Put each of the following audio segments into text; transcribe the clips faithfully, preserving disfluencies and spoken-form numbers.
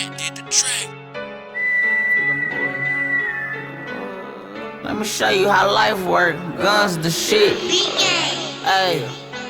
Matt did the track. Let me show you how life work. Guns the shit. Hey,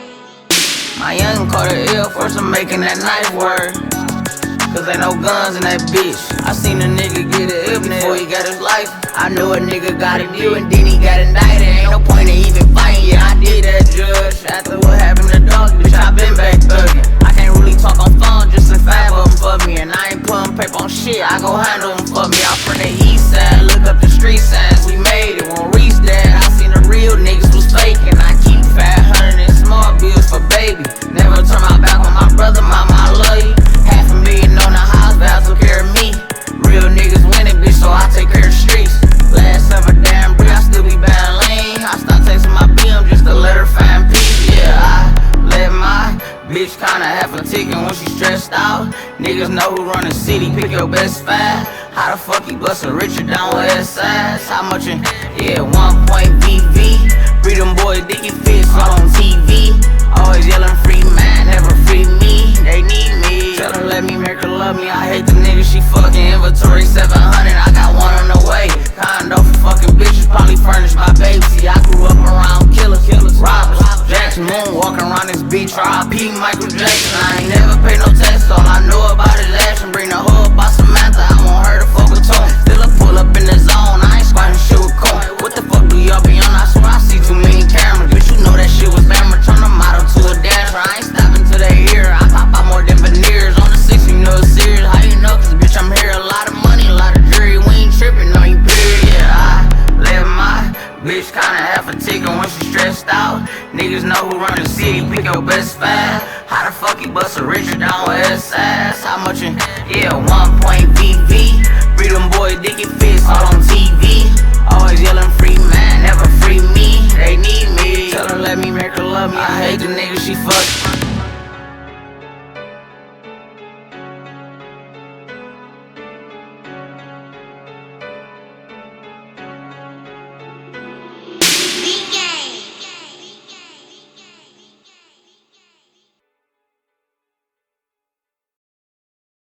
my young caught a ill for some making that knife work. Cause ain't no guns in that bitch. I seen a nigga get a ill before he got his life. I knew a nigga got a deal and then he got indicted. Ain't no point in even fighting, yeah, I did that, judge. After what happened to dog, bitch, I been back thuggin'. I can't really talk on phone, just in five of them for me. And I ain't putting paper on shit, I go handle them for me. I'm from the east side, look up the street signs. We made it, won't reach that. I seen the real niggas was faking. I keep five hundred in small bills for baby. Never turn my back on my brother, mama, I love you. Half a million on the house, vows took care of me. Real niggas winning, bitch, so I take care of the streets. Last summer, damn breed, I still be bad lane. I stopped texting my B M just to let her find peace. Yeah, I let my bitch kinda have a ticket when she stressed out. Niggas know who run the city, pick your best five. How the fuck you bustin' Richard down west side? How much in, yeah, one point V V. Free them boys, Dickie Fits all on T V. Always yelling free man, never free me. They need me. Tell her let me make her love me. I hate the nigga she fucking. Inventory seven hundred, I got one on the way. Condo for fucking bitches, probably furnished by baby. See, I grew up around killers, killers, robbers. Jackson Moon walking around this beach, R I P Michael Jackson. I ain't never pay no tax, all I know about is action. Bring the hoe up by Samantha, I want her to fuck with Tone. Still a pull up in the zone, I ain't squatting shit with Cone. What the fuck do y'all be on? I swear I see too many cameras. Bitch, you know that shit was hammered. Turn the model to a dasher. I ain't stopping till they hear. I pop out more than veneers. On the six, you know it's serious. How you know? Cause bitch, I'm here. A lot of money, a lot of jury. We ain't tripping on you, period. Yeah, I let my bitch kinda have a ticket when she stressed out. Niggas know who run the city, pick your best five. How the fuck you bust a Richard down west side? How much in, yeah, one point V V. Free them boys, Dickie Fits all on T V. Always yelling free man, never free